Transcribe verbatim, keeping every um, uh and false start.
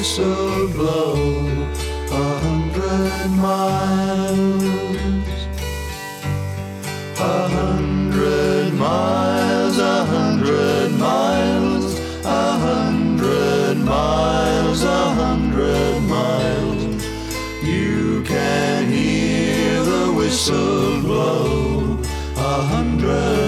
whistle blow a hundred miles. A hundred miles, a hundred miles, a hundred miles, a hundred miles. You can hear the whistle blow a hundred